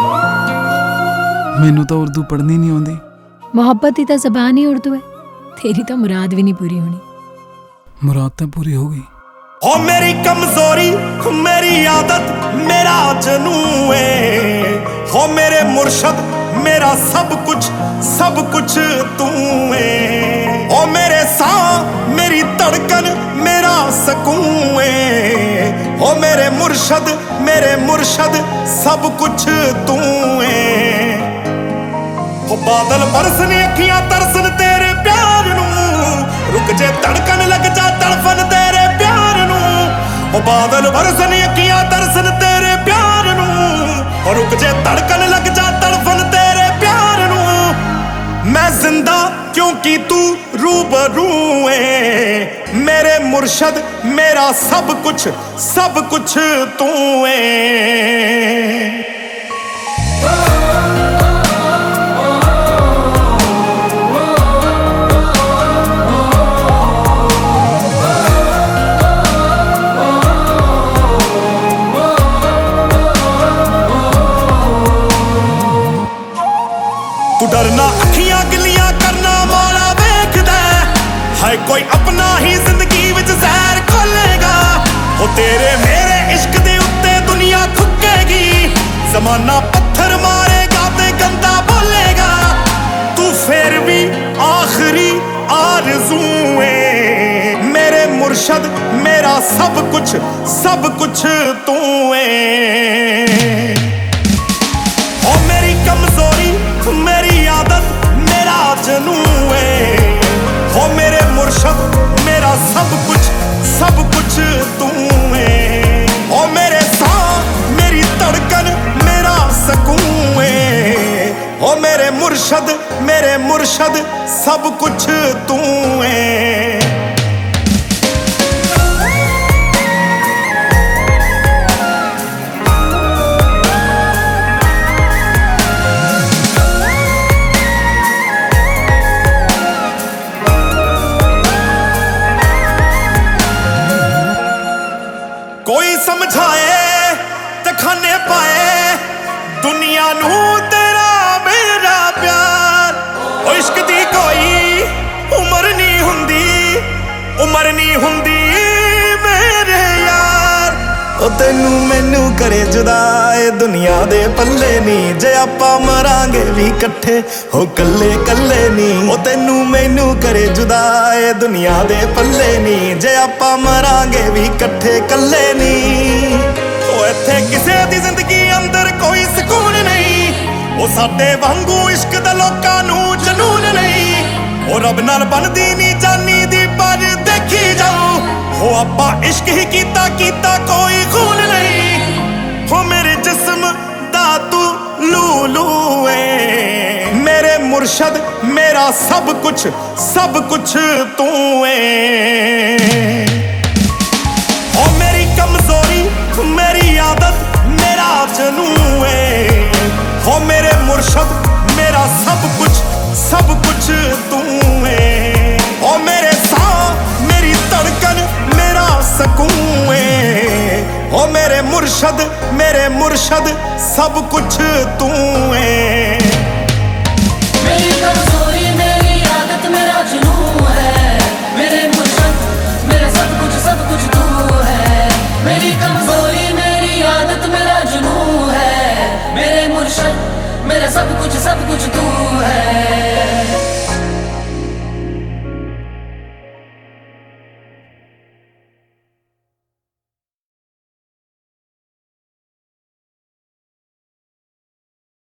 मैनू तो उर्दू पढ़नी नहीं आती। मोहब्बत की तो जबान ही उर्दू है। तेरी तो मुराद भी नहीं पूरी होनी। मुराद तो पूरी हो गई। ओ मेरी कमजोरी मेरी आदत मेरा जनू है, हो मेरे मुर्शद मेरा सब कुछ तू है। ओ मेरे सांस मेरी धड़कन मेरा सकून है, ओ मेरे मुर्शद सब कुछ तू है। ओ बादल बरसन अखियां तरसन तेरे प्यार नू, रुक जे धड़कन लग जा तड़फन तेरे प्यार नू। ओ बादल बरसन अखियां तरसन तेरे प्यार नू, और रुक जे धड़कन लग जा तड़फन तेरे प्यार नू। मैं जिंदा क्योंकि तू रूबरू है, मेरे मुर्शद मेरा सब कुछ तू है। तू डरना अखियां गिलियां करना मौला वेखदा है, कोई अपना ही जिंदगी विच जहर खोलेगा। ओ तेरे मेरे इश्क दे उत्ते दुनिया थुकेगी, जमाना पत्थर मारेगा ते गंदा बोलेगा। तू फिर भी आखिरी आरज़ू है, मेरे मुर्शद मेरा सब कुछ तू है। ओ मेरी कमजोरी मेरी आदत मेरा जनू है, हो मेरे मुर्शद मेरा सब कुछ तू है। ओ मेरे सांस मेरी धड़कन मेरा सकून है, ओ मेरे मुर्शद सब कुछ तू है। कोई समझाए ते खाने पाए दुनिया नू तेरा मेरा प्यार। ओ इश्क दी कोई उम्र नहीं हुंदी मेरे यार। ओ तेनू मैनू करे जुदा ए दुनिया दे पल्ले नहीं, जे आपां मरांगे भी कट्ठे हो कल्ले नहीं। ओ तेनू मैनू करे जुदा ए दुनिया दे पल्ले नहीं, जे आपां मरांगे भी कट्ठे कल्ले नहीं। ओ इत्थे किसे दी जिंदगी अंदर कोई सुकून नहीं, ओ साडे वांगू इश्क दा लोकां नू जनून नहीं। ओ रब नाल बनदी नी जानी दी पर देखी जाओ, हो आपां इश्क ही कीता कोई खून नहीं। हो मेरे जिस्म दा तू लूलू है, मेरे मुर्शद मेरा सब कुछ तू है। ओ मेरी कमजोरी मेरी आदत मेरा जनू है, हो मेरे मुर्शद मेरा सब कुछ तू है। ओ मेरे सांस मेरी धड़कन मेरा सकून है, ओ मेरे मुर्शद सब कुछ तू है। मेरी कमजोरी मेरी आदत मेरा जुनून है, मेरे मुर्शद मेरा सब कुछ तू है। मेरी कमजोरी मेरी आदत मेरा जुनून है, मेरे मुर्शद मेरा सब कुछ तू है।